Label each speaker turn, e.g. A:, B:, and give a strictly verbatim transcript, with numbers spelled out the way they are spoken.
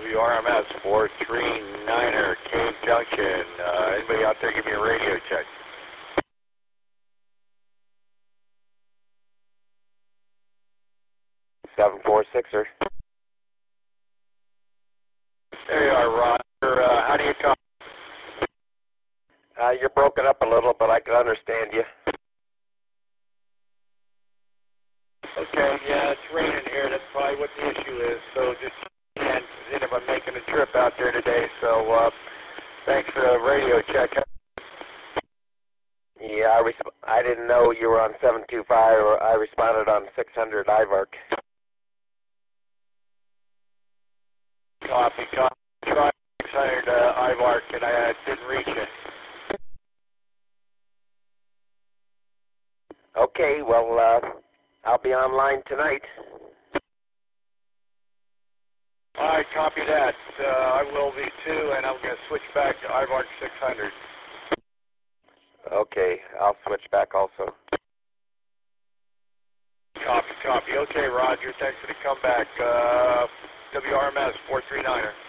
A: W R M S four three niner, Cave Junction. Uh, anybody out there give me a radio check?
B: seven four sixer.
A: There you are, Roger. Uh, how do you talk?
B: Uh, you're broken up a little, but I can understand you.
A: Okay, yeah, it's raining here. That's probably what the issue is. So just and seeing if I'm making a trip out there today. So uh, thanks for the radio check.
B: Yeah, I, resp I didn't know you were on seven two five, or I responded on six hundred I V A R C.
A: Copy, copy. Try six hundred uh, I V A R C, and I uh, didn't reach it.
B: Okay, well, uh, I'll be online tonight.
A: All right, copy that. Uh, I will be too, and I'm going to switch back to I V A R C six hundred.
B: Okay, I'll switch back also.
A: Copy, copy. Okay, Roger. Thanks for the comeback. Uh, W R M S four three niner.